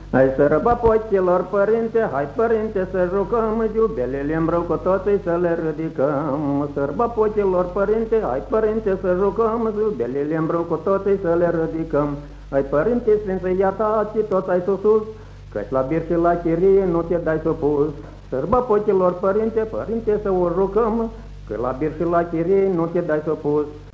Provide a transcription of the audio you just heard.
Hai sărba poților, părinte, hai părinte să jucăm, iubelele îmbrău cu toții să le ridicăm. Sărba poților, părinte, hai părinte să jucăm, iubelele îmbrău cu toții să le ridicăm. Hai părinte sfință, iartați toți ai sus, căci la bir și la chirie nu te dai supus. Sărba poților, părinte, părinte să o jucăm, că la bir și la chirie nu te dai supus.